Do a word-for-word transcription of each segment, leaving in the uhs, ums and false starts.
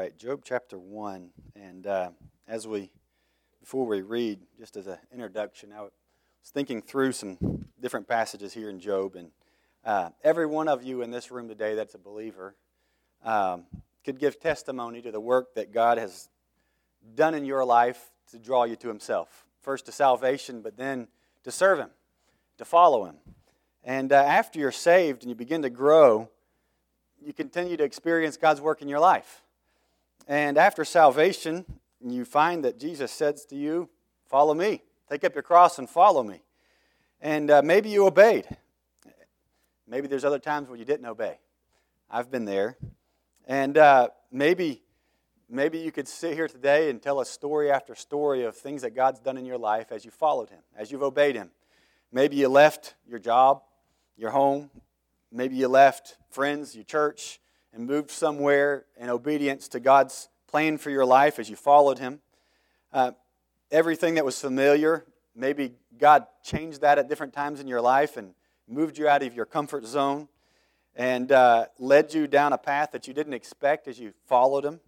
right, Job chapter one. And uh, as we, before we read, just as an introduction, I was thinking through some different passages here in Job. And uh, every one of you in this room today that's a believer um, could give testimony to the work that God has done in your life to draw you to Himself. First to salvation, but then to serve Him, to follow Him. And uh, after you're saved and you begin to grow, you continue to experience God's work in your life. And after salvation, you find that Jesus says to you, follow me. Take up your cross and follow me. And uh, maybe you obeyed. Maybe there's other times where you didn't obey. I've been there. And uh, maybe, maybe you could sit here today and tell a story after story of things that God's done in your life as you followed Him, as you've obeyed Him. Maybe you left your job, your home. Maybe you left friends, your church, and moved somewhere in obedience to God's plan for your life as you followed Him. Uh, everything that was familiar, maybe God changed that at different times in your life and moved you out of your comfort zone and uh, led you down a path that you didn't expect as you followed Him.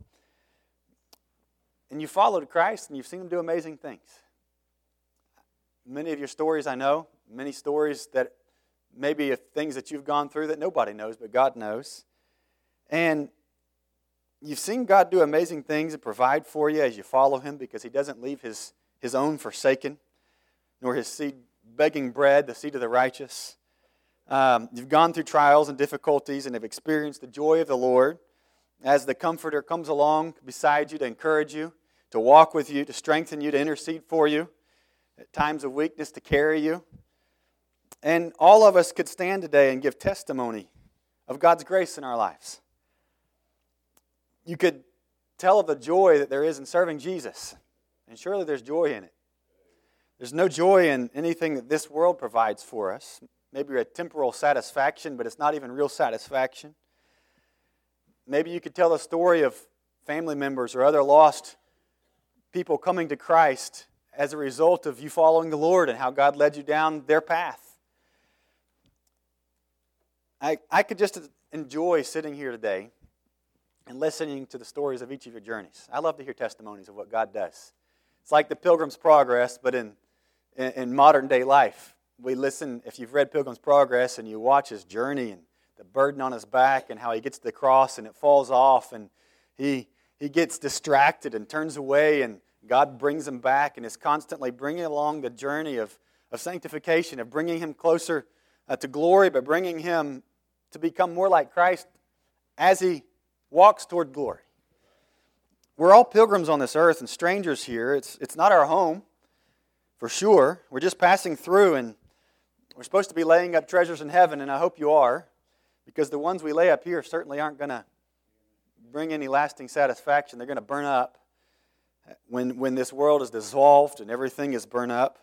And you followed Christ and you've seen Him do amazing things. Many of your stories I know, many stories that maybe of things that you've gone through that nobody knows, but God knows. And you've seen God do amazing things and provide for you as you follow Him because He doesn't leave His, his own forsaken, nor His seed begging bread, the seed of the righteous. Um, you've gone through trials and difficulties and have experienced the joy of the Lord as the Comforter comes along beside you to encourage you, to walk with you, to strengthen you, to intercede for you, at times of weakness to carry you. And all of us could stand today and give testimony of God's grace in our lives. You could tell of the joy that there is in serving Jesus. And surely there's joy in it. There's no joy in anything that this world provides for us. Maybe a temporal satisfaction, but it's not even real satisfaction. Maybe you could tell the story of family members or other lost people coming to Christ as a result of you following the Lord and how God led you down their path. I, I could just enjoy sitting here today and listening to the stories of each of your journeys. I love to hear testimonies of what God does. It's like the Pilgrim's Progress, but in, in, in modern day life. We listen, if you've read Pilgrim's Progress and you watch his journey and the burden on his back and how he gets to the cross and it falls off and he, he gets distracted and turns away and God brings him back and is constantly bringing along the journey of, of sanctification, of bringing him closer uh, to glory, but bringing him to become more like Christ as He walks toward glory. We're all pilgrims on this earth and strangers here. It's, it's not our home, for sure. We're just passing through, and we're supposed to be laying up treasures in heaven, and I hope you are, because the ones we lay up here certainly aren't going to bring any lasting satisfaction. They're going to burn up when, when this world is dissolved and everything is burned up.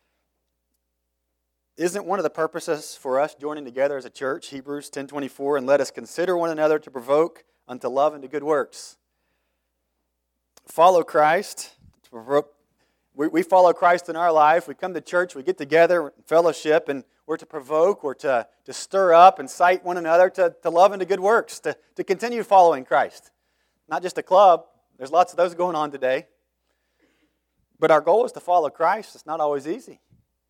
Isn't one of the purposes for us joining together as a church, Hebrews ten twenty-four, and let us consider one another to provoke unto love and to good works? Follow Christ. We, we follow Christ in our life. We come to church, we get together, fellowship, and we're to provoke or to, to stir up and cite one another to, to love and to good works, to, to continue following Christ. Not just a club. There's lots of those going on today. But our goal is to follow Christ. It's not always easy.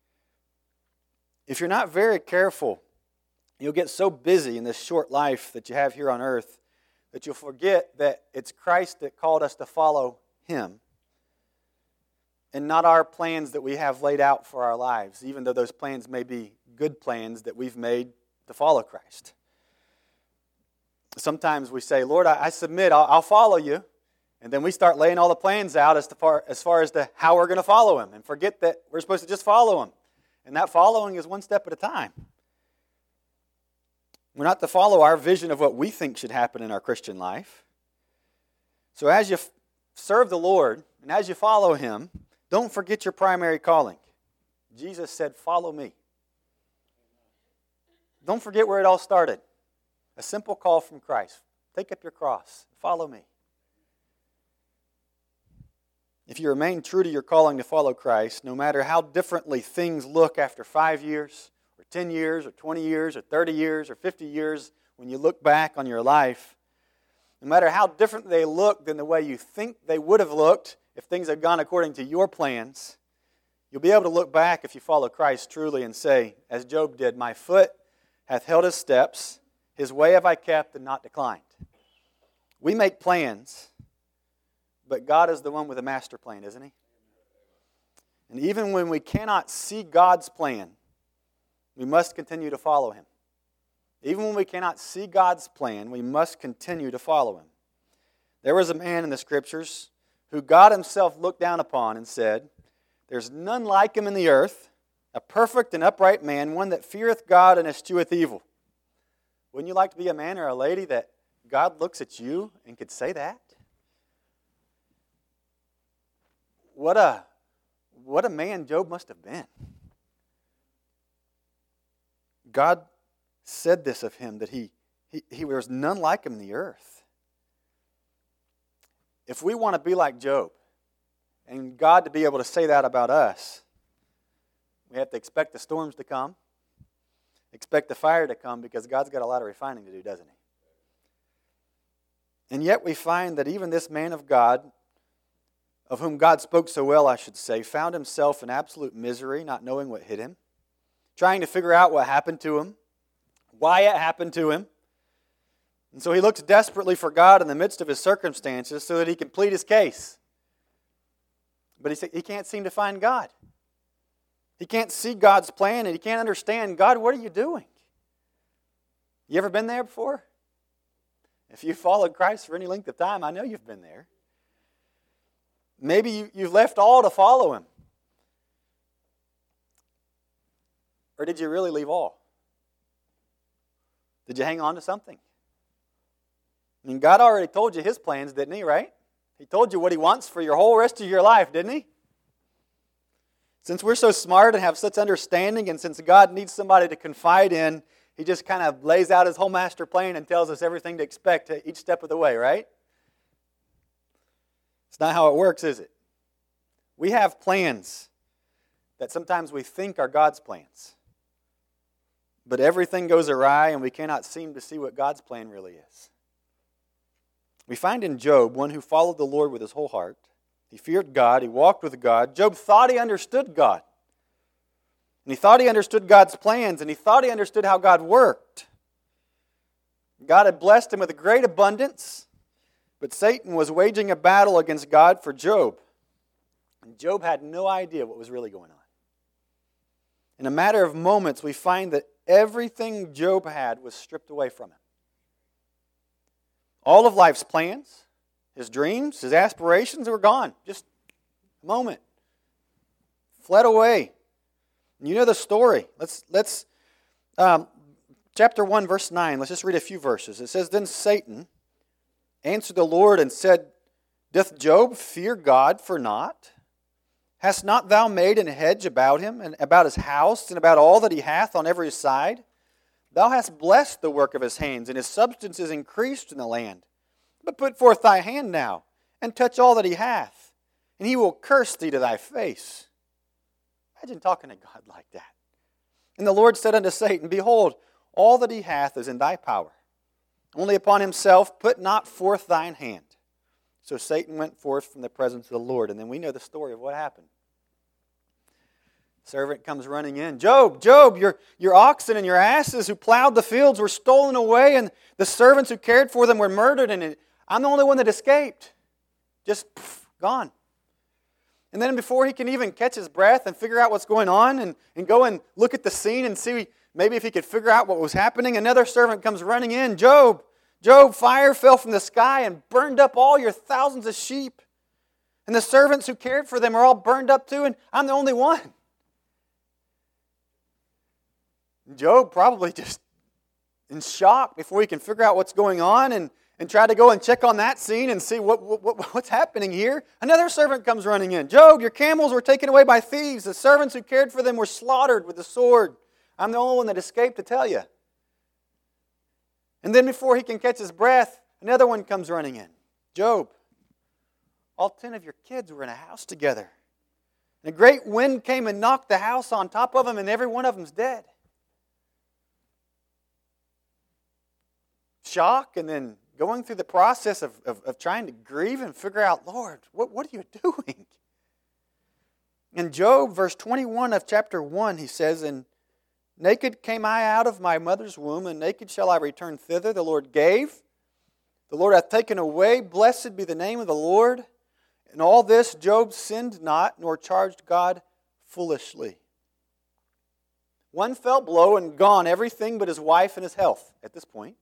If you're not very careful, you'll get so busy in this short life that you have here on earth that you'll forget that it's Christ that called us to follow Him and not our plans that we have laid out for our lives, even though those plans may be good plans that we've made to follow Christ. Sometimes we say, Lord, I, I submit, I'll, I'll follow you. And then we start laying all the plans out as, to far, as far as to how we're going to follow Him and forget that we're supposed to just follow Him. And that following is one step at a time. We're not to follow our vision of what we think should happen in our Christian life. So as you f- serve the Lord and as you follow Him, don't forget your primary calling. Jesus said, follow me. Don't forget where it all started. A simple call from Christ. Take up your cross. Follow me. If you remain true to your calling to follow Christ, no matter how differently things look after five years, or ten years, or twenty years, or thirty years, or fifty years, when you look back on your life, no matter how different they look than the way you think they would have looked if things had gone according to your plans, you'll be able to look back if you follow Christ truly and say, as Job did, my foot hath held his steps, his way have I kept and not declined. We make plans, but God is the one with a master plan, isn't He? And even when we cannot see God's plan, we must continue to follow Him. Even when we cannot see God's plan, we must continue to follow Him. There was a man in the Scriptures who God Himself looked down upon and said, there's none like him in the earth, a perfect and upright man, one that feareth God and escheweth evil. Wouldn't you like to be a man or a lady that God looks at you and could say that? What a, what a man Job must have been. God said this of him, that he, he, he there was none like him in the earth. If we want to be like Job, and God to be able to say that about us, we have to expect the storms to come, expect the fire to come, because God's got a lot of refining to do, doesn't He? And yet we find that even this man of God, of whom God spoke so well, I should say, found himself in absolute misery, not knowing what hit him, trying to figure out what happened to him, why it happened to him. And so he looks desperately for God in the midst of his circumstances so that he can plead his case. But he, he can't seem to find God. He can't see God's plan, and he can't understand, God, what are you doing? You ever been there before? If you've followed Christ for any length of time, I know you've been there. Maybe you, you've left all to follow Him. Or did you really leave all? Did you hang on to something? I mean, God already told you His plans, didn't He, right? He told you what He wants for your whole rest of your life, didn't He? Since we're so smart and have such understanding, and since God needs somebody to confide in, He just kind of lays out His whole master plan and tells us everything to expect each step of the way, right? It's not how it works, is it? We have plans that sometimes we think are God's plans. But everything goes awry and we cannot seem to see what God's plan really is. We find in Job one who followed the Lord with his whole heart. He feared God. He walked with God. Job thought he understood God. And he thought he understood God's plans, and he thought he understood how God worked. God had blessed him with a great abundance, but Satan was waging a battle against God for Job. And Job had no idea what was really going on. In a matter of moments, we find that everything Job had was stripped away from him. All of life's plans, his dreams, his aspirations were gone. Just a moment. Fled away. And you know the story. Let's, let's um, chapter one, verse nine. Let's just read a few verses. It says, Then Satan answered the Lord and said, Doth Job fear God for naught? Hast not thou made an hedge about him, and about his house, and about all that he hath on every side? Thou hast blessed the work of his hands, and his substance is increased in the land. But put forth thy hand now, and touch all that he hath, and he will curse thee to thy face. Imagine talking to God like that. And the Lord said unto Satan, Behold, all that he hath is in thy power. Only upon himself put not forth thine hand. So Satan went forth from the presence of the Lord. And then we know the story of what happened. Servant comes running in. Job, Job, your, your oxen and your asses who plowed the fields were stolen away, and the servants who cared for them were murdered, and I'm the only one that escaped. Just poof, gone. And then before he can even catch his breath and figure out what's going on and, and go and look at the scene and see maybe if he could figure out what was happening, another servant comes running in. Job, Job, fire fell from the sky and burned up all your thousands of sheep. And the servants who cared for them are all burned up too, and I'm the only one. Job probably just in shock before he can figure out what's going on and, and try to go and check on that scene and see what, what what's happening here. Another servant comes running in. Job, your camels were taken away by thieves. The servants who cared for them were slaughtered with the sword. I'm the only one that escaped to tell you. And then before he can catch his breath, another one comes running in. Job, all ten of your kids were in a house together. And a great wind came and knocked the house on top of them, and every one of them's dead. Shock, and then going through the process of, of, of trying to grieve and figure out, Lord, what, what are you doing? In Job, verse twenty-one of chapter one, he says, "And naked came I out of my mother's womb, and naked shall I return thither. The Lord gave, the Lord hath taken away. Blessed be the name of the Lord. In all this Job sinned not, nor charged God foolishly." One fell blow and gone, everything but his wife and his health at this point.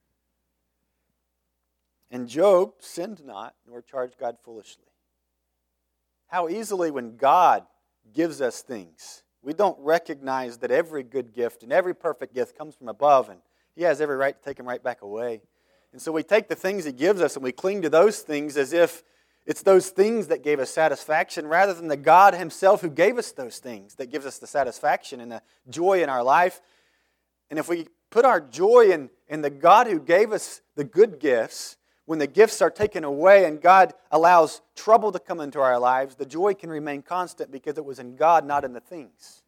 And Job sinned not, nor charged God foolishly. How easily when God gives us things, we don't recognize that every good gift and every perfect gift comes from above, and He has every right to take them right back away. And so we take the things He gives us and we cling to those things as if it's those things that gave us satisfaction rather than the God Himself who gave us those things that gives us the satisfaction and the joy in our life. And if we put our joy in, in the God who gave us the good gifts, when the gifts are taken away and God allows trouble to come into our lives, the joy can remain constant because it was in God, not in the things.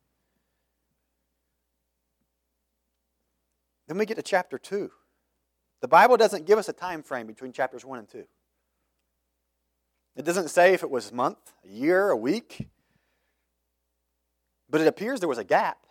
Then we get to chapter two. The Bible doesn't give us a time frame between chapters one and two. It doesn't say if it was a month, a year, a week. But it appears there was a gap.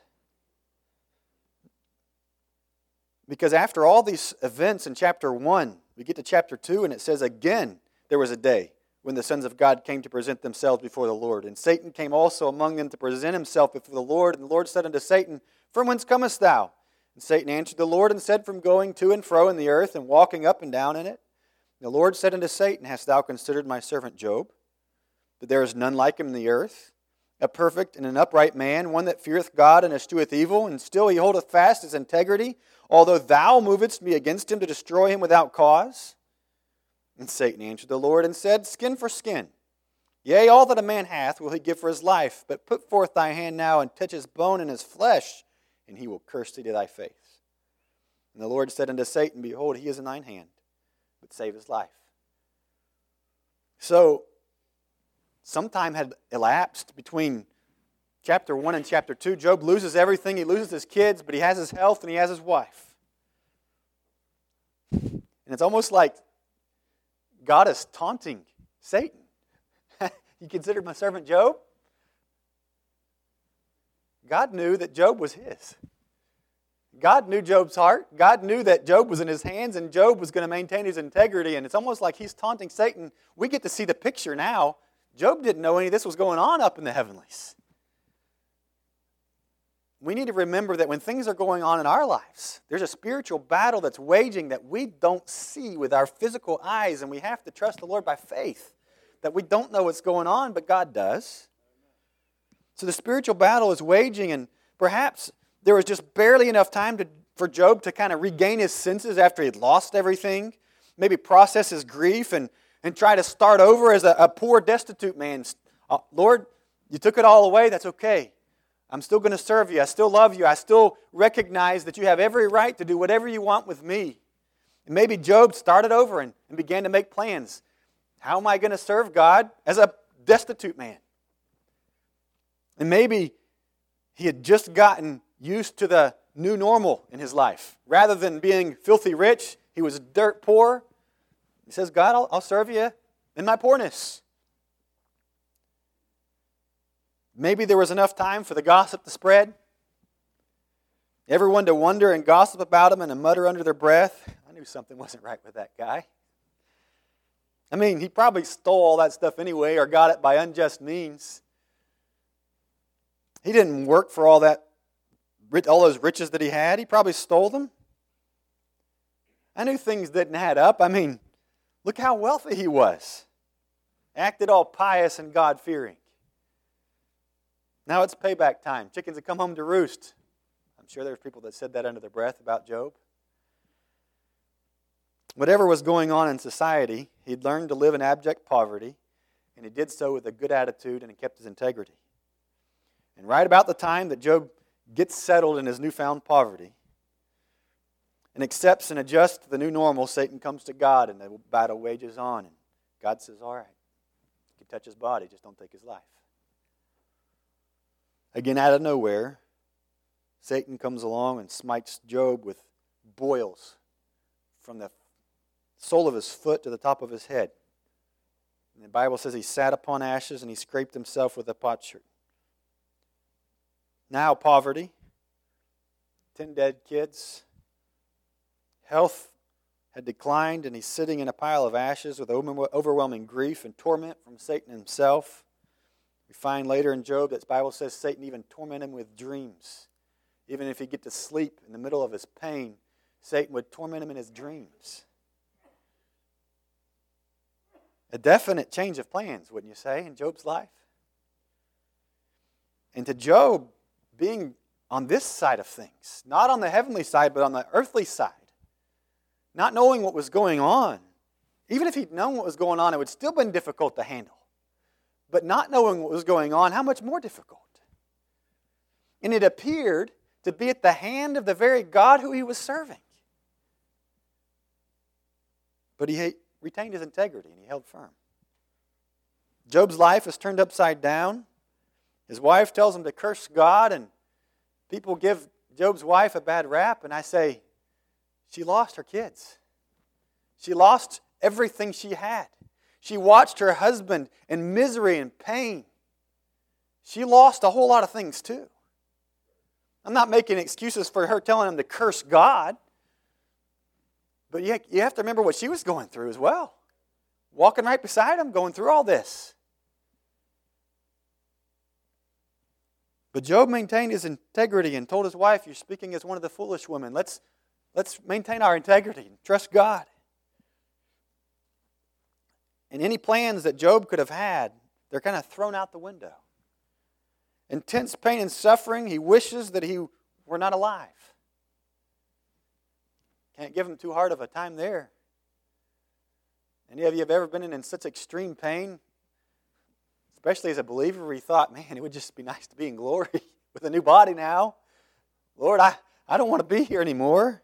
Because after all these events in chapter one, we get to chapter two and it says, "Again there was a day when the sons of God came to present themselves before the Lord. And Satan came also among them to present himself before the Lord. And the Lord said unto Satan, From whence comest thou? And Satan answered the Lord and said, From going to and fro in the earth and walking up and down in it. And the Lord said unto Satan, Hast thou considered my servant Job? That there is none like him in the earth, a perfect and an upright man, one that feareth God and escheweth evil, and still he holdeth fast his integrity, although thou movedst me against him to destroy him without cause? And Satan answered the Lord and said, Skin for skin. Yea, all that a man hath will he give for his life. But put forth thy hand now and touch his bone and his flesh, and he will curse thee to thy face. And the Lord said unto Satan, Behold, he is in thine hand, but save his life. So, some time had elapsed between chapter one and chapter two. Job loses everything. He loses his kids, but he has his health and he has his wife. And it's almost like God is taunting Satan. You considered my servant Job? God knew that Job was His. God knew Job's heart. God knew that Job was in His hands and Job was going to maintain his integrity. And it's almost like He's taunting Satan. We get to see the picture now. Job didn't know any of this was going on up in the heavenlies. We need to remember that when things are going on in our lives, there's a spiritual battle that's waging that we don't see with our physical eyes, and we have to trust the Lord by faith that we don't know what's going on, but God does. So the spiritual battle is waging, and perhaps there was just barely enough time to, for Job to kind of regain his senses after he'd lost everything, maybe process his grief and, and try to start over as a, a poor, destitute man. Uh, Lord, you took it all away, that's okay. I'm still going to serve you. I still love you. I still recognize that you have every right to do whatever you want with me. And maybe Job started over and, and began to make plans. How am I going to serve God as a destitute man? And maybe he had just gotten used to the new normal in his life. Rather than being filthy rich, he was dirt poor. He says, God, I'll, I'll serve you in my poorness. Maybe there was enough time for the gossip to spread. Everyone to wonder and gossip about him and to mutter under their breath, I knew something wasn't right with that guy. I mean, he probably stole all that stuff anyway or got it by unjust means. He didn't work for all that, all those riches that he had. He probably stole them. I knew things didn't add up. I mean, look how wealthy he was. Acted all pious and God-fearing. Now it's payback time. Chickens have come home to roost. I'm sure there's people that said that under their breath about Job. Whatever was going on in society, he'd learned to live in abject poverty, and he did so with a good attitude and he kept his integrity. And right about the time that Job gets settled in his newfound poverty and accepts and adjusts to the new normal, Satan comes to God and the battle wages on. And God says, all right, you can touch his body, just don't take his life. Again, out of nowhere, Satan comes along and smites Job with boils from the sole of his foot to the top of his head. And the Bible says he sat upon ashes and he scraped himself with a potsherd. Now poverty, ten dead kids, health had declined, and he's sitting in a pile of ashes with overwhelming grief and torment from Satan himself. We find later in Job that the Bible says Satan even tormented him with dreams. Even if he'd get to sleep in the middle of his pain, Satan would torment him in his dreams. A definite change of plans, wouldn't you say, in Job's life? And to Job, being on this side of things, not on the heavenly side, but on the earthly side, not knowing what was going on, even if he'd known what was going on, it would still have been difficult to handle. But not knowing what was going on, how much more difficult? And it appeared to be at the hand of the very God who he was serving. But he retained his integrity and he held firm. Job's life is turned upside down. His wife tells him to curse God, and people give Job's wife a bad rap, and I say, she lost her kids. She lost everything she had. She watched her husband in misery and pain. She lost a whole lot of things too. I'm not making excuses for her telling him to curse God, but you have to remember what she was going through as well. Walking right beside him, going through all this. But Job maintained his integrity and told his wife, you're speaking as one of the foolish women. Let's, let's maintain our integrity and trust God. And any plans that Job could have had, they're kind of thrown out the window. Intense pain and suffering, he wishes that he were not alive. Can't give him too hard of a time there. Any of you have ever been in such extreme pain? Especially as a believer, where you thought, man, it would just be nice to be in glory with a new body now. Lord, I, I don't want to be here anymore.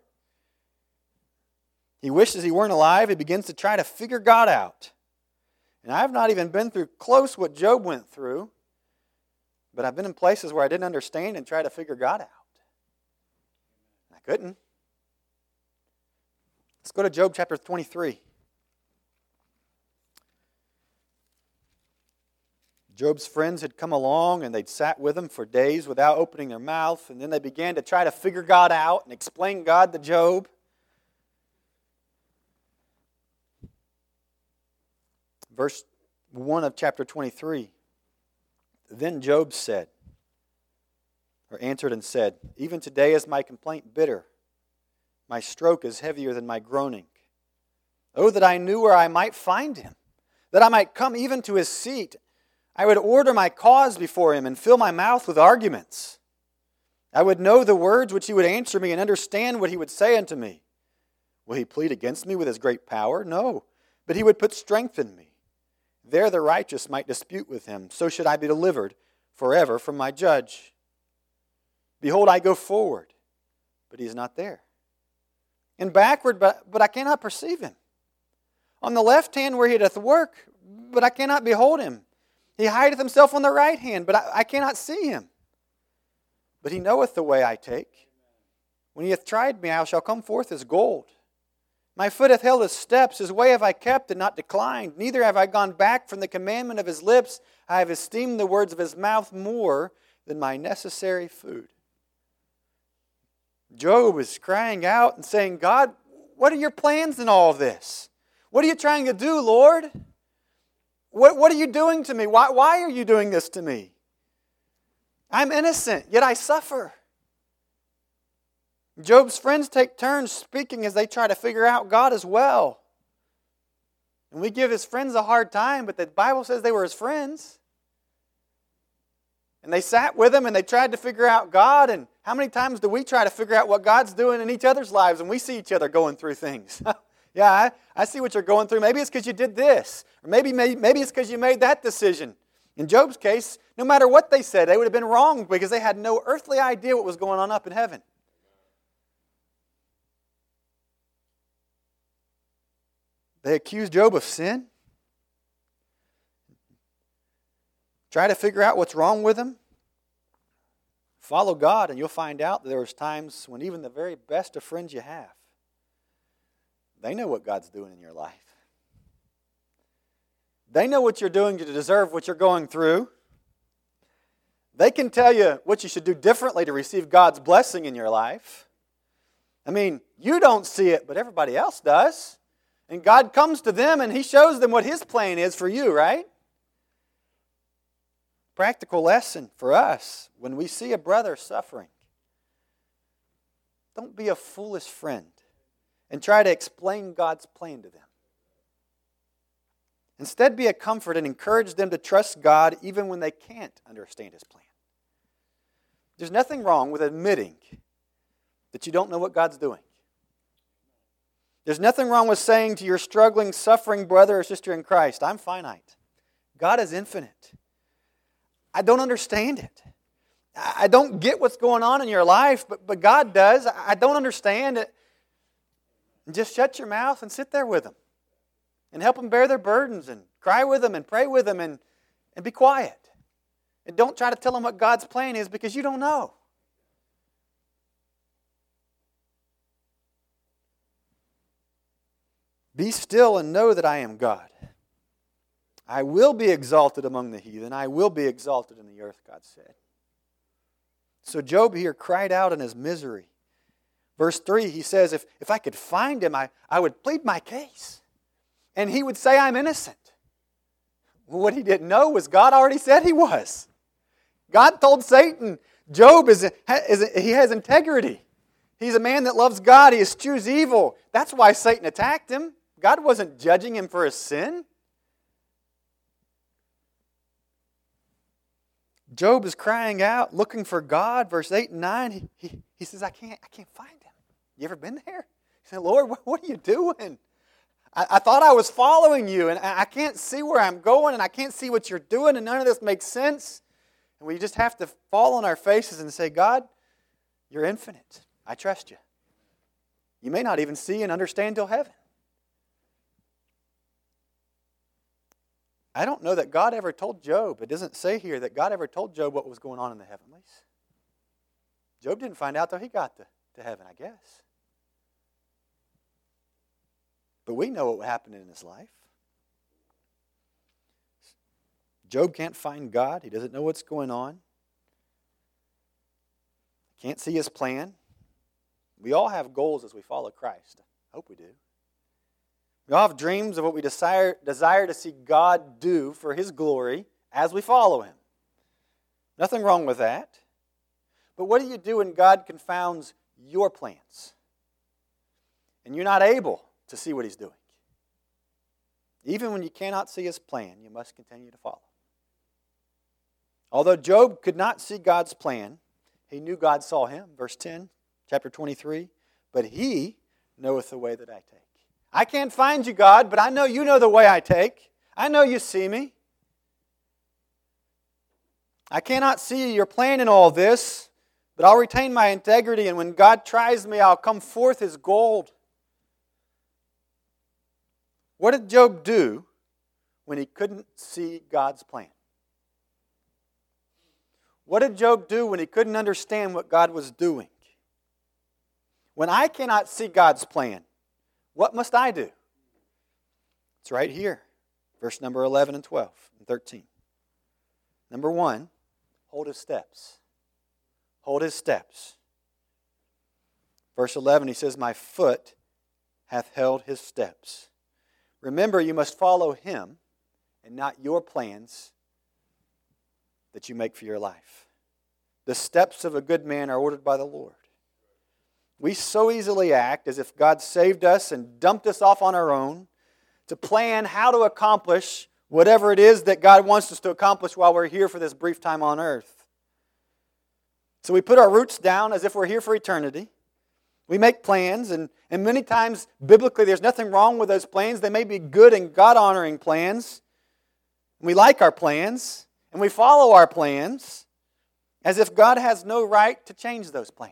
He wishes he weren't alive. He begins to try to figure God out. And I've not even been through close what Job went through, but I've been in places where I didn't understand and try to figure God out. I couldn't. Let's go to Job chapter twenty-three. Job's friends had come along and they'd sat with him for days without opening their mouth, and then they began to try to figure God out and explain God to Job. Verse one of chapter twenty-three. Then Job said, or answered and said, even today is my complaint bitter. My stroke is heavier than my groaning. Oh, that I knew where I might find him, that I might come even to his seat. I would order my cause before him and fill my mouth with arguments. I would know the words which he would answer me and understand what he would say unto me. Will he plead against me with his great power? No, but he would put strength in me. There the righteous might dispute with him. So should I be delivered forever from my judge. Behold, I go forward, but he is not there. And backward, but, but I cannot perceive him. On the left hand where he doth work, but I cannot behold him. He hideth himself on the right hand, but I, I cannot see him. But he knoweth the way I take. When he hath tried me, I shall come forth as gold. My foot hath held his steps, his way have I kept and not declined. Neither have I gone back from the commandment of his lips. I have esteemed the words of his mouth more than my necessary food. Job is crying out and saying, God, what are your plans in all of this? What are you trying to do, Lord? What, what are you doing to me? Why, why are you doing this to me? I'm innocent, yet I suffer. Job's friends take turns speaking as they try to figure out God as well. And we give his friends a hard time, but the Bible says they were his friends. And they sat with him and they tried to figure out God. And how many times do we try to figure out what God's doing in each other's lives and we see each other going through things? Yeah, I, I see what you're going through. Maybe it's because you did this. Or maybe, maybe, maybe it's because you made that decision. In Job's case, no matter what they said, they would have been wrong because they had no earthly idea what was going on up in heaven. They accused Job of sin. Try to figure out what's wrong with him. Follow God and you'll find out that there was times when even the very best of friends you have, They know what God's doing in your life. They know what you're doing to deserve what you're going through. They can tell you what you should do differently to receive God's blessing in your life. I mean, you don't see it, but everybody else does. And God comes to them and He shows them what His plan is for you, right? Practical lesson for us when we see a brother suffering. Don't be a foolish friend and try to explain God's plan to them. Instead, be a comfort and encourage them to trust God even when they can't understand His plan. There's nothing wrong with admitting that you don't know what God's doing. There's nothing wrong with saying to your struggling, suffering brother or sister in Christ, I'm finite. God is infinite. I don't understand it. I don't get what's going on in your life, but, but God does. I don't understand it. And just shut your mouth and sit there with them. And help them bear their burdens and cry with them and pray with them and, and be quiet. And don't try to tell them what God's plan is because you don't know. Be still and know that I am God. I will be exalted among the heathen. I will be exalted in the earth, God said. So Job here cried out in his misery. Verse three, he says, if, if I could find him, I, I would plead my case. And he would say, I'm innocent. Well, what he didn't know was God already said he was. God told Satan, Job, is, is he has integrity. He's a man that loves God. He eschews evil. That's why Satan attacked him. God wasn't judging him for his sin. Job is crying out, looking for God. Verse eight and nine, he, he, he says, I can't, I can't find him. You ever been there? He said, Lord, what, what are you doing? I, I thought I was following you, and I, I can't see where I'm going, and I can't see what you're doing, and none of this makes sense. And we just have to fall on our faces and say, God, you're infinite. I trust you. You may not even see and understand till heaven. I don't know that God ever told Job. It doesn't say here that God ever told Job what was going on in the heavenlies. Job didn't find out till he got to, to heaven, I guess. But we know what happened in his life. Job can't find God. He doesn't know what's going on. Can't see his plan. We all have goals as we follow Christ. I hope we do. We all have dreams of what we desire, desire to see God do for His glory as we follow Him. Nothing wrong with that. But what do you do when God confounds your plans? And you're not able to see what He's doing. Even when you cannot see His plan, you must continue to follow. Although Job could not see God's plan, he knew God saw him. Verse ten, chapter twenty-three. But He knoweth the way that I take. I can't find you, God, but I know you know the way I take. I know you see me. I cannot see your plan in all this, but I'll retain my integrity, and when God tries me, I'll come forth as gold. What did Job do when he couldn't see God's plan? What did Job do when he couldn't understand what God was doing? When I cannot see God's plan, what must I do? It's right here. Verse number eleven and twelve and thirteen. Number one, hold his steps. Hold his steps. Verse eleven, he says, my foot hath held his steps. Remember, you must follow Him and not your plans that you make for your life. The steps of a good man are ordered by the Lord. We so easily act as if God saved us and dumped us off on our own to plan how to accomplish whatever it is that God wants us to accomplish while we're here for this brief time on earth. So we put our roots down as if we're here for eternity. We make plans, and, and many times, biblically, there's nothing wrong with those plans. They may be good and God-honoring plans. We like our plans, and we follow our plans as if God has no right to change those plans.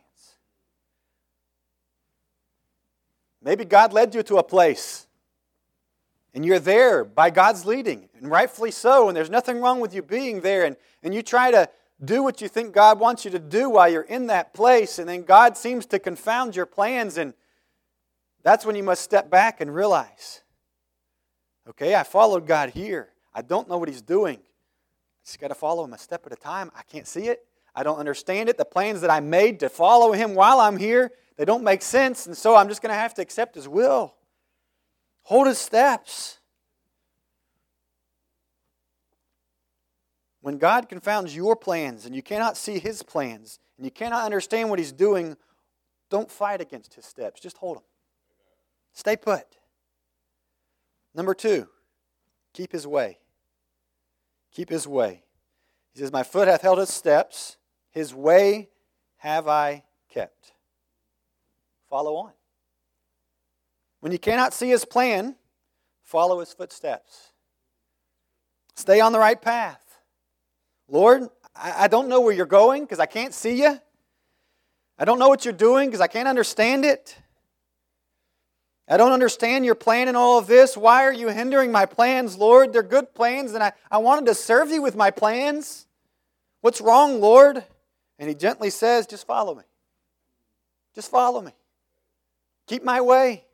Maybe God led you to a place, and you're there by God's leading, and rightfully so, and there's nothing wrong with you being there, and, and you try to do what you think God wants you to do while you're in that place, and then God seems to confound your plans, and That's when you must step back and realize, okay, I followed God here. I don't know what He's doing. I just got to follow Him a step at a time. I can't see it. I don't understand it. The plans that I made to follow Him while I'm here, they don't make sense, and so I'm just going to have to accept His will. Hold His steps. When God confounds your plans and you cannot see His plans and you cannot understand what He's doing, don't fight against His steps. Just hold them. Stay put. Number two, keep His way. Keep His way. He says, my foot hath held His steps. His way have I kept. Follow on. When you cannot see His plan, follow His footsteps. Stay on the right path. Lord, I don't know where you're going because I can't see you. I don't know what you're doing because I can't understand it. I don't understand your plan in all of this. Why are you hindering my plans, Lord? They're good plans, and I, I wanted to serve you with my plans. What's wrong, Lord? And He gently says, just follow me. Just follow me. Keep my way.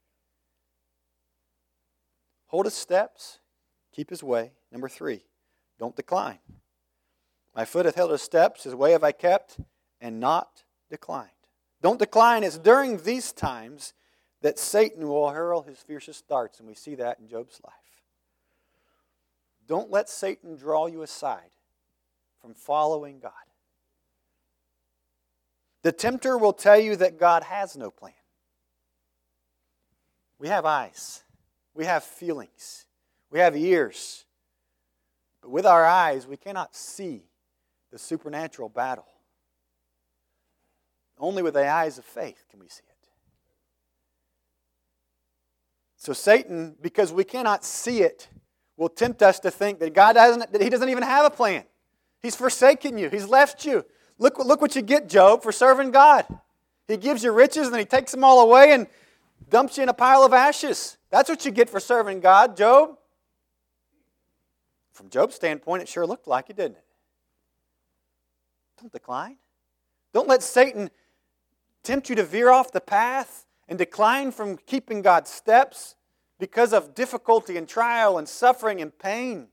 Hold His steps. Keep His way. Number three, don't decline. My foot hath held His steps, His way have I kept, and not declined. Don't decline. It's during these times that Satan will hurl his fiercest darts, and we see that in Job's life. Don't let Satan draw you aside from following God. The tempter will tell you that God has no plan. We have eyes. We have feelings. We have ears. But with our eyes, we cannot see the supernatural battle. Only with the eyes of faith can we see it. So Satan, because we cannot see it, will tempt us to think that God doesn't, that He doesn't even have a plan. He's forsaken you. He's left you. Look, look what you get, Job, for serving God. He gives you riches and He takes them all away and dumps you in a pile of ashes. That's what you get for serving God, Job. From Job's standpoint, it sure looked like it, didn't it? Don't decline. Don't let Satan tempt you to veer off the path and decline from keeping God's steps because of difficulty and trial and suffering and pain.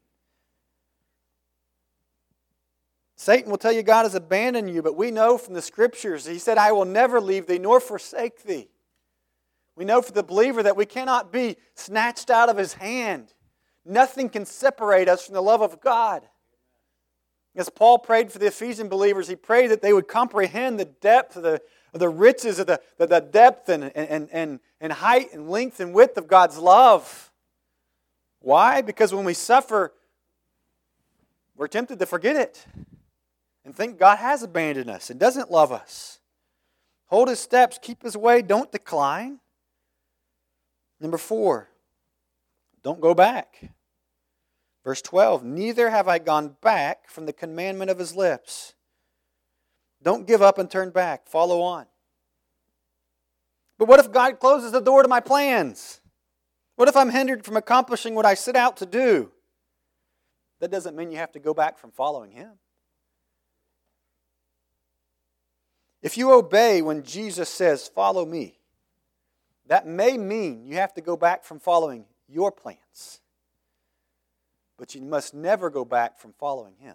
Satan will tell you God has abandoned you, but we know from the Scriptures, He said, I will never leave thee nor forsake thee. We know for the believer that we cannot be snatched out of His hand. Nothing can separate us from the love of God. As Paul prayed for the Ephesian believers, he prayed that they would comprehend the depth of the, of the riches of the, the, the depth and, and, and, and height and length and width of God's love. Why? Because when we suffer, we're tempted to forget it and think God has abandoned us and doesn't love us. Hold His steps, keep His way, don't decline. Number four, don't go back. Verse twelve, neither have I gone back from the commandment of His lips. Don't give up and turn back. Follow on. But what if God closes the door to my plans? What if I'm hindered from accomplishing what I set out to do? That doesn't mean you have to go back from following Him. If you obey when Jesus says, follow me, that may mean you have to go back from following your plans. But you must never go back from following Him.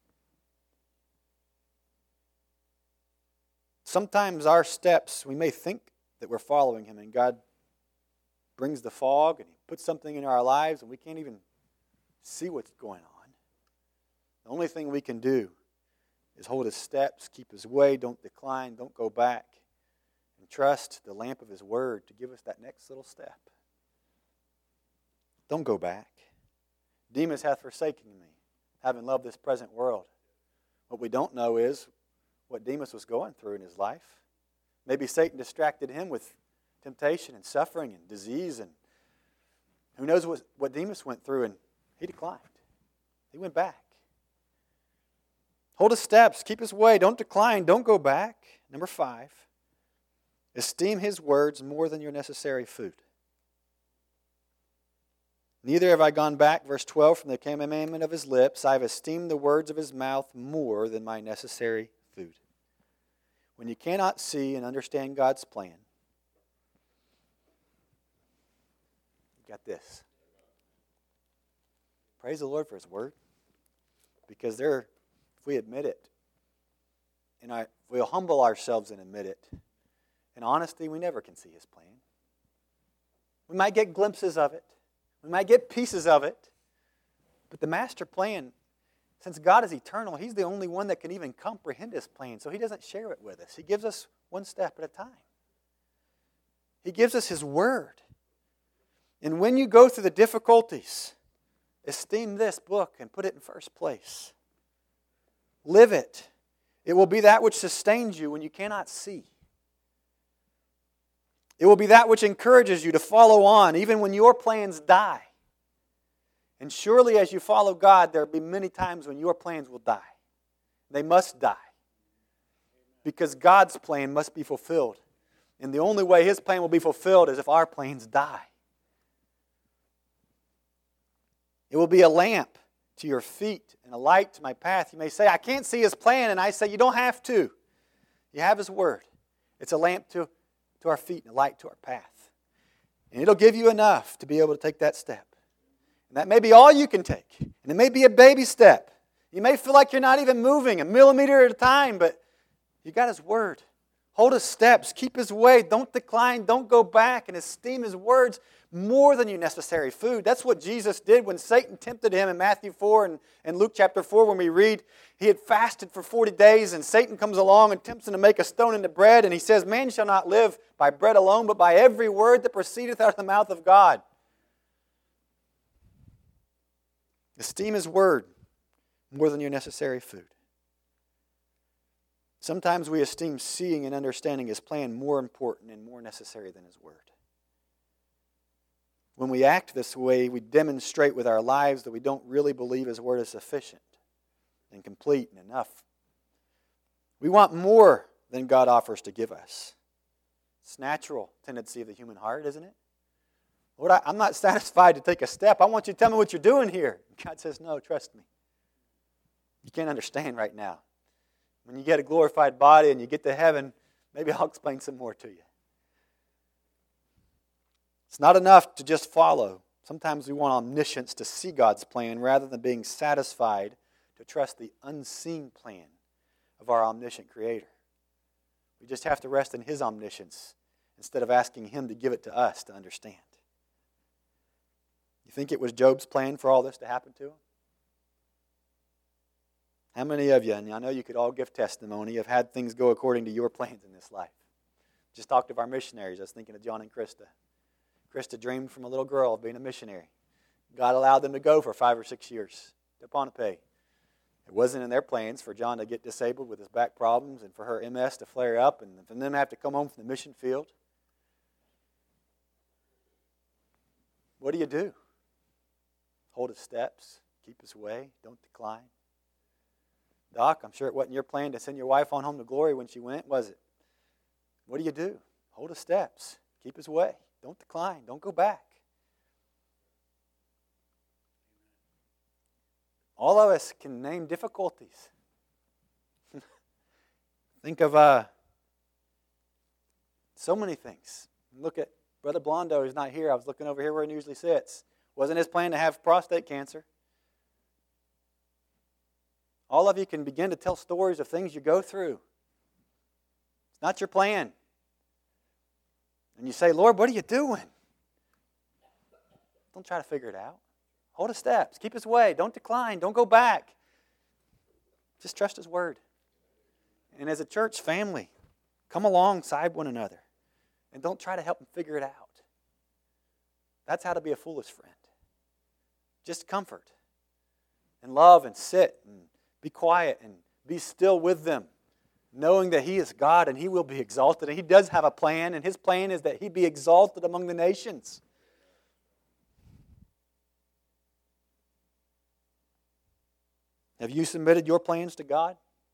Sometimes our steps, we may think that we're following Him, and God brings the fog and He puts something in our lives and we can't even see what's going on. The only thing we can do is hold His steps, keep His way, don't decline, don't go back, and trust the lamp of His Word to give us that next little step. Don't go back. Demas hath forsaken me, having loved this present world. What we don't know is what Demas was going through in his life. Maybe Satan distracted him with temptation and suffering and disease, and who knows what, what Demas went through, and he declined. He went back. Hold His steps, keep His way, don't decline, don't go back. Number five, esteem His words more than your necessary food. Neither have I gone back, verse twelve, from the commandment of His lips. I have esteemed the words of His mouth more than my necessary food. When you cannot see and understand God's plan, got this. Praise the Lord for His Word. Because there, if we admit it, and I, if we'll humble ourselves and admit it, in honesty, we never can see His plan. We might get glimpses of it. We might get pieces of it. But the master plan, since God is eternal, He's the only one that can even comprehend His plan. So He doesn't share it with us. He gives us one step at a time. He gives us His Word. And when you go through the difficulties, esteem this book and put it in first place. Live it. It will be that which sustains you when you cannot see. It will be that which encourages you to follow on even when your plans die. And surely as you follow God, there will be many times when your plans will die. They must die. Because God's plan must be fulfilled. And the only way His plan will be fulfilled is if our plans die. It will be a lamp to your feet and a light to my path. You may say, I can't see His plan. And I say, you don't have to. You have His Word. It's a lamp to, to our feet and a light to our path. And it'll give you enough to be able to take that step. And that may be all you can take. And it may be a baby step. You may feel like you're not even moving a millimeter at a time, but you got His Word. Hold His steps. Keep His way. Don't decline. Don't go back. And esteem His words more than your necessary food. That's what Jesus did when Satan tempted Him in Matthew four and, and Luke chapter four when we read He had fasted for forty days and Satan comes along and tempts Him to make a stone into bread. And He says, man shall not live by bread alone, but by every word that proceedeth out of the mouth of God. Esteem His Word more than your necessary food. Sometimes we esteem seeing and understanding His plan more important and more necessary than His Word. When we act this way, we demonstrate with our lives that we don't really believe His Word is sufficient and complete and enough. We want more than God offers to give us. It's a natural tendency of the human heart, isn't it? Lord, I, I'm not satisfied to take a step. I want you to tell me what you're doing here. God says, no, trust me. You can't understand right now. When you get a glorified body and you get to heaven, maybe I'll explain some more to you. It's not enough to just follow. Sometimes we want omniscience to see God's plan rather than being satisfied to trust the unseen plan of our omniscient Creator. We just have to rest in His omniscience instead of asking Him to give it to us to understand. You think it was Job's plan for all this to happen to him? How many of you, and I know you could all give testimony, have had things go according to your plans in this life? Just talked of our missionaries. I was thinking of John and Krista. Krista dreamed from a little girl of being a missionary. God allowed them to go for five or six years to Pohnpei. It wasn't in their plans for John to get disabled with his back problems and for her M S to flare up and for them to have to come home from the mission field. What do you do? Hold His steps, keep His way, don't decline. Doc, I'm sure it wasn't your plan to send your wife on home to glory when she went, was it? What do you do? Hold His steps, keep His way, don't decline, don't go back. All of us can name difficulties. Think of uh, so many things. Look at Brother Blondo, who's not here. I was looking over here where he usually sits. Wasn't his plan to have prostate cancer. All of you can begin to tell stories of things you go through. It's not your plan. And you say, Lord, what are you doing? Don't try to figure it out. Hold His steps. Keep His way. Don't decline. Don't go back. Just trust His Word. And as a church family, come alongside one another. And don't try to help them figure it out. That's how to be a foolish friend. Just comfort and love and sit and be quiet and be still with them, knowing that He is God and He will be exalted. And He does have a plan, and His plan is that He be exalted among the nations. Have you submitted your plans to God?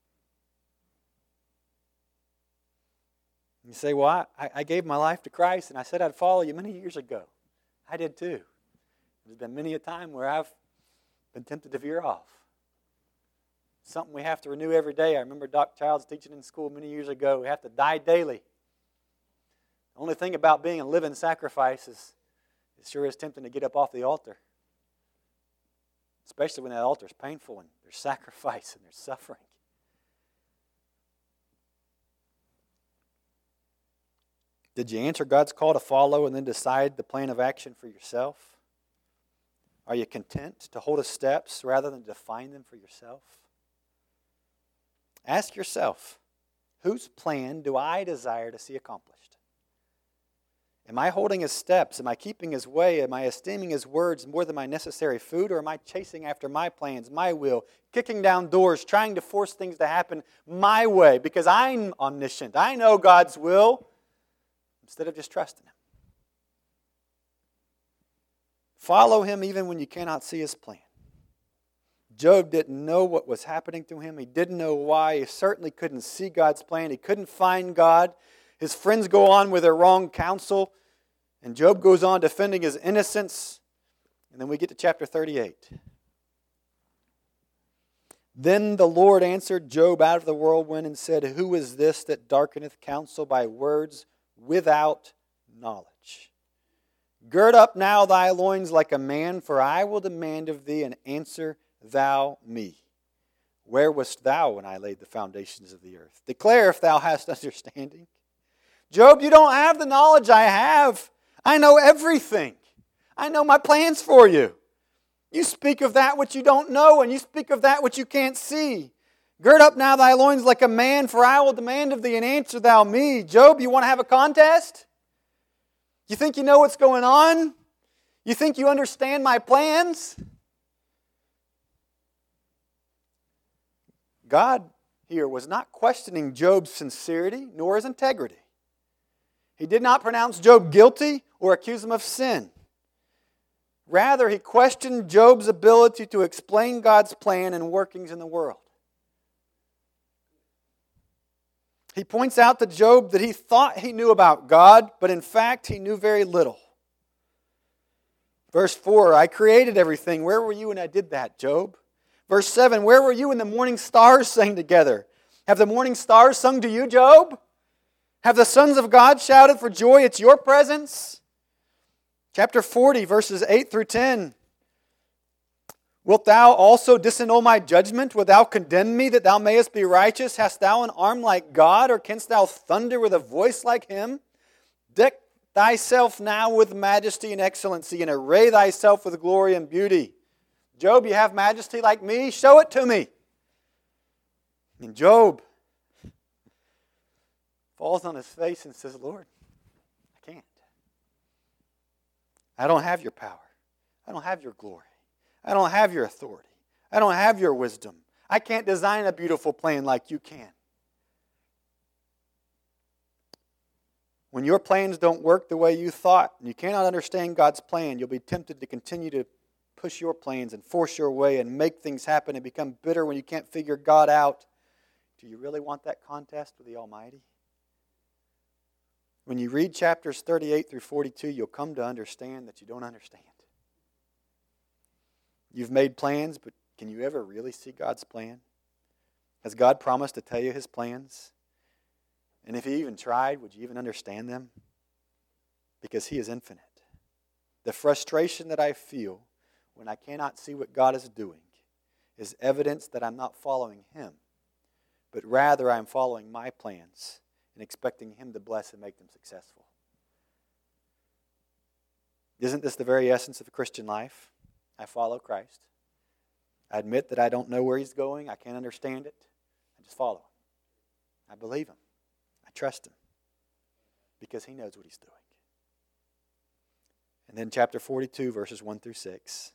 You say, well, I, I gave my life to Christ and I said I'd follow you many years ago. I did too. There's been many a time where I've been tempted to veer off. Something we have to renew every day. I remember Doc Childs teaching in school many years ago. We have to die daily. The only thing about being a living sacrifice is it sure is tempting to get up off the altar. Especially when that altar is painful and there's sacrifice and there's suffering. Did you answer God's call to follow and then decide the plan of action for yourself? Are you content to hold His steps rather than define them for yourself? Ask yourself, whose plan do I desire to see accomplished? Am I holding His steps? Am I keeping His way? Am I esteeming His words more than my necessary food? Or am I chasing after my plans, my will, kicking down doors, trying to force things to happen my way because I'm omniscient? I know God's will, instead of just trusting Him. Follow Him even when you cannot see His plan. Job didn't know what was happening to him. He didn't know why. He certainly couldn't see God's plan. He couldn't find God. His friends go on with their wrong counsel. And Job goes on defending his innocence. And then we get to chapter thirty-eight. Then the Lord answered Job out of the whirlwind and said, Who is this that darkeneth counsel by words without knowledge? Gird up now thy loins like a man, for I will demand of thee, and answer thou me. Where wast thou when I laid the foundations of the earth? Declare if thou hast understanding. Job, you don't have the knowledge I have. I know everything. I know my plans for you. You speak of that which you don't know, and you speak of that which you can't see. Gird up now thy loins like a man, for I will demand of thee, and answer thou me. Job, you want to have a contest? You think you know what's going on? You think you understand my plans? God here was not questioning Job's sincerity nor his integrity. He did not pronounce Job guilty or accuse him of sin. Rather, He questioned Job's ability to explain God's plan and workings in the world. He points out to Job that he thought he knew about God, but in fact he knew very little. Verse four, I created everything. Where were you when I did that, Job? Verse seven, where were you when the morning stars sang together? Have the morning stars sung to you, Job? Have the sons of God shouted for joy at your presence? Chapter forty, verses eight through ten. Wilt thou also disannul my judgment? Wilt thou condemn me that thou mayest be righteous? Hast thou an arm like God, or canst thou thunder with a voice like Him? Deck thyself now with majesty and excellency, and array thyself with glory and beauty. Job, you have majesty like me? Show it to me. And Job falls on his face and says, Lord, I can't. I don't have your power. I don't have your glory. I don't have your authority. I don't have your wisdom. I can't design a beautiful plan like you can. When your plans don't work the way you thought, and you cannot understand God's plan, you'll be tempted to continue to push your plans and force your way and make things happen and become bitter when you can't figure God out. Do you really want that contest with the Almighty? When you read chapters thirty-eight through forty-two, you'll come to understand that you don't understand. You've made plans, but can you ever really see God's plan? Has God promised to tell you His plans? And if He even tried, would you even understand them? Because He is infinite. The frustration that I feel when I cannot see what God is doing is evidence that I'm not following Him, but rather I'm following my plans and expecting Him to bless and make them successful. Isn't this the very essence of a Christian life? I follow Christ. I admit that I don't know where He's going. I can't understand it. I just follow Him. I believe Him. I trust Him because He knows what He's doing. And then chapter forty-two, verses one through six.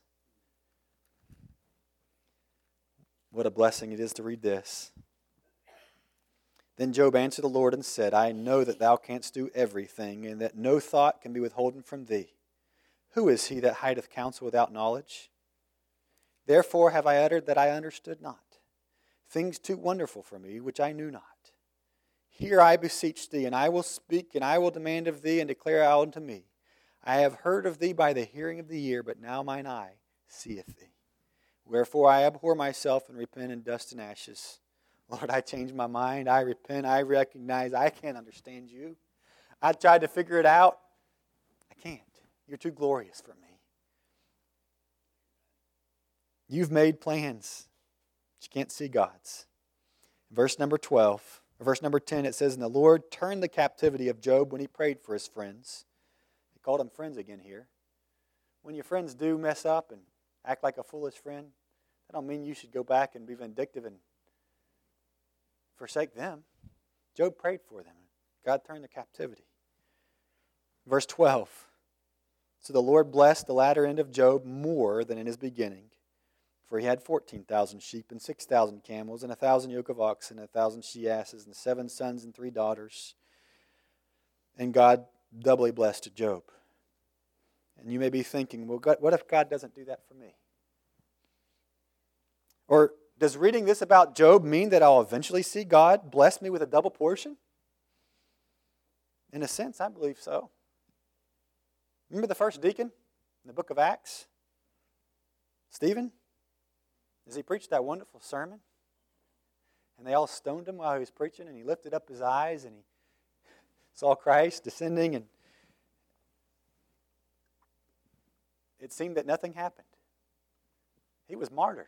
What a blessing it is to read this. Then Job answered the Lord and said, I know that thou canst do everything, and that no thought can be withholden from thee. Who is he that hideth counsel without knowledge? Therefore have I uttered that I understood not, things too wonderful for me, which I knew not. Hear, I beseech thee, and I will speak, and I will demand of thee, and declare out unto me. I have heard of thee by the hearing of the ear, but now mine eye seeth thee. Wherefore I abhor myself, and repent in dust and ashes. Lord, I change my mind. I repent. I recognize I can't understand you. I tried to figure it out. I can't. You're too glorious for me. You've made plans, but you can't see God's. Verse number twelve, or verse number ten, it says, "And the Lord turned the captivity of Job when he prayed for his friends." He called them friends again here. When your friends do mess up and act like a foolish friend, that don't mean you should go back and be vindictive and forsake them. Job prayed for them. God turned the captivity. Verse twelve. "So the Lord blessed the latter end of Job more than in his beginning. For he had fourteen thousand sheep and six thousand camels and a thousand yoke of oxen and a thousand she-asses and seven sons and three daughters. And God doubly blessed Job." And you may be thinking, well, God, what if God doesn't do that for me? Or does reading this about Job mean that I'll eventually see God bless me with a double portion? In a sense, I believe so. Remember the first deacon in the book of Acts? Stephen? As he preached that wonderful sermon, and they all stoned him while he was preaching, and he lifted up his eyes and he saw Christ descending, and it seemed that nothing happened. He was martyred.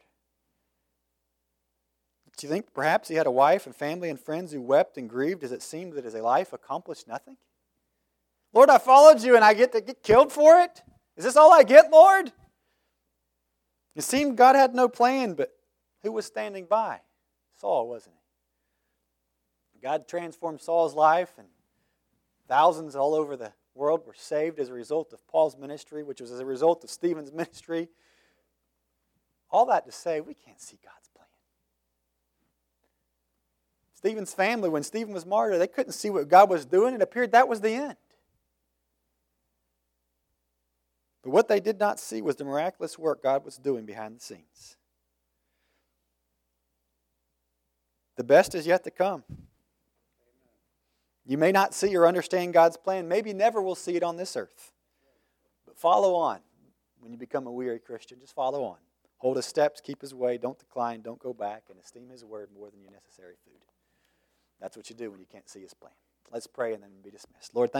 Do you think perhaps he had a wife and family and friends who wept and grieved as it seemed that his life accomplished nothing? Lord, I followed you and I get to get killed for it? Is this all I get, Lord? It seemed God had no plan, but who was standing by? Saul, wasn't he? God transformed Saul's life, and thousands all over the world were saved as a result of Paul's ministry, which was as a result of Stephen's ministry. All that to say, we can't see God's plan. Stephen's family, when Stephen was martyred, they couldn't see what God was doing. It appeared that was the end. But what they did not see was the miraculous work God was doing behind the scenes. The best is yet to come. You may not see or understand God's plan. Maybe never will see it on this earth. But follow on. When you become a weary Christian, just follow on. Hold His steps, keep His way, don't decline, don't go back, and esteem His word more than your necessary food. That's what you do when you can't see His plan. Let's pray and then be dismissed. Lord, thank you.